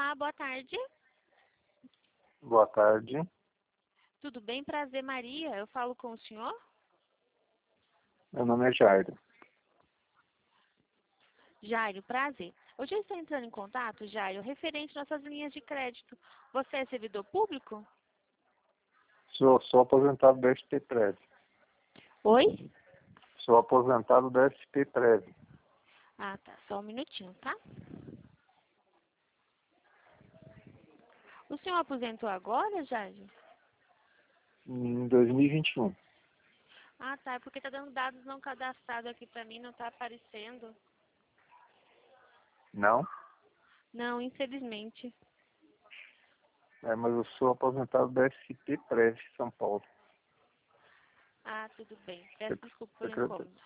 Olá, boa tarde. Boa tarde. Tudo bem? Prazer, Maria. Eu falo com o senhor? Meu nome é Jairo. Jairo, prazer. Hoje eu estou entrando em contato, Jairo, referente às nossas linhas de crédito. Você é servidor público? Sou aposentado da SP-Prev. Oi? Sou aposentado da SP-Prev. Ah, tá. Só um minutinho, tá? O senhor aposentou agora, Jairo? Em 2021. Ah, tá. É porque tá dando dados não cadastrados aqui pra mim, não tá aparecendo. Não? Não, infelizmente. Mas eu sou aposentado da SP-Prev, São Paulo. Ah, tudo bem. Peço desculpa pelo incômodo.